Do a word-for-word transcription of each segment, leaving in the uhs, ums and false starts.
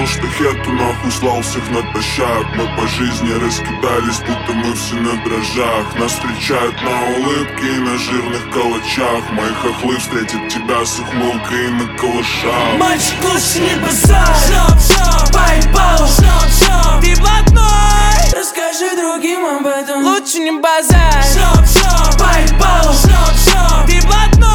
Сказал, что хету нахуй слал всех натощак. Мы по жизни раскидались, будто мы все на дрожжах. Нас встречают на улыбке и на жирных калачах. Мои хохлы встретят тебя с ухмылкой и на калашах. Мальчик, лучше не базар. Шоп, шоп, поебал. Шоп, шоп, ты блатной. Расскажи другим об этом. Лучше не базар. Шоп, шоп, поебал. Шоп, шоп, ты блатной.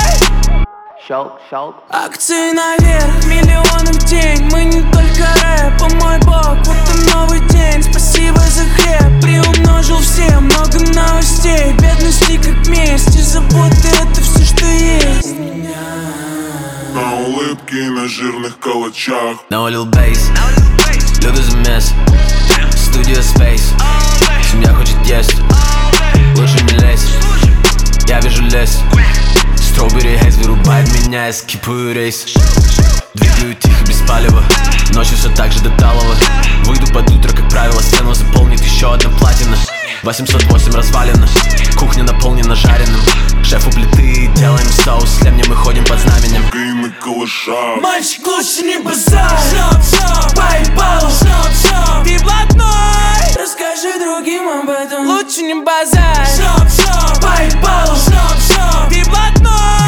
Щелк, щелк. Акции наверх, миллионы в день. Мы не только рэп, о мой бог, вот и новый день. Спасибо за хлеб, приумножил все. Много новостей, бедности как месть. И заботы это все, что есть у меня. На улыбке и на жирных калачах. No Lil Bass, люди замес. Студия Space, семья хочет есть. Лучше не лезь, я вижу лес. Strawberry Haze вырубает меня, я скипаю рейс. Двигаю тихо, без палева. Ночью все так же до талого. Выйду под утро, как правило, стену заполнит еще одна платина. восемьсот восемь развалина, кухня наполнена жареным. Шеф у плиты, делаем соус. С мне мы ходим под знаменем. И на калашах. Мальчик, лучше не базар. Шоп, шоп, поебал. Шоп, шоп, ты блатной. Расскажи другим об этом. Лучше не базар. Шоп, шоп, поебал. Шоп, шоп, ты блатной.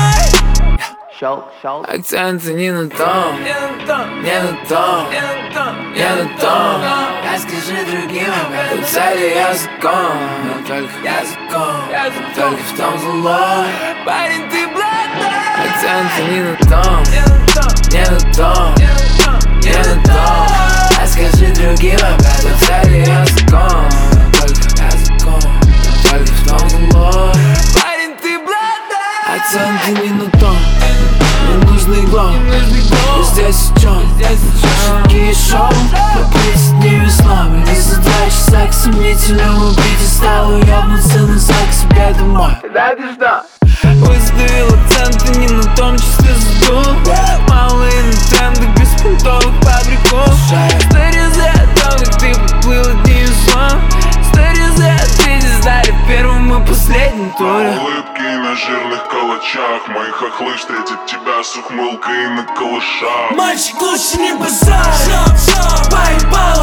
Щелк, щелк. Акценты не на том, не на том, не на том, не на том. Расскажи другим об этом. Цели языком, но только языком, только в том зло. Парень, ты блатной. Акценты не на том, не на том, не на том. Расскажи другим об этом. Цели языком, но только языком, только в том зло. Парень, ты блатной. Акценты не на том. Мне нужно игло, и здесь в чем? Шутки и шоу, попить не весна. Не за два часа к сомнительному бите стал уебнуться назад к себе домой. Да ты что? Выставил акценты не на том, числе задул. Малые на трендах, без понтовых фабриков. Сторизы о том, как ты поплыл одним злом. Сторизы ответить знали в первом и последнем туре. На улыбке и на жирных калачах. Мои хохлы встретят тебя с ухмылкой и на калашах. Мальчик, лучше не базар. Шоп, шоп, поебал.